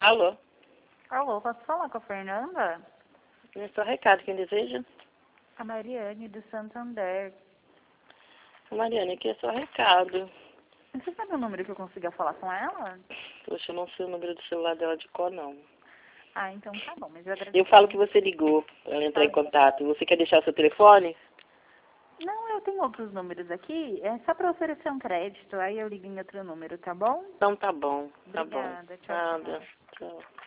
Alô? Alô, posso falar com a Fernanda? É só recado, quem deseja? A Mariane do Santander. Mariane, aqui é só recado. Você sabe o número que eu consiga falar com ela? Poxa, eu não sei o número do celular dela de cor, não. Ah, então tá bom, mas eu agradeço. Eu falo que você ligou para ela entrar em contato. Você quer deixar o seu telefone? Não, eu tenho outros números aqui. É só para oferecer um crédito. Aí eu ligo em outro número, tá bom? Então tá bom, tá bom. Obrigada. Tchau, Nada. tchau. Tchau.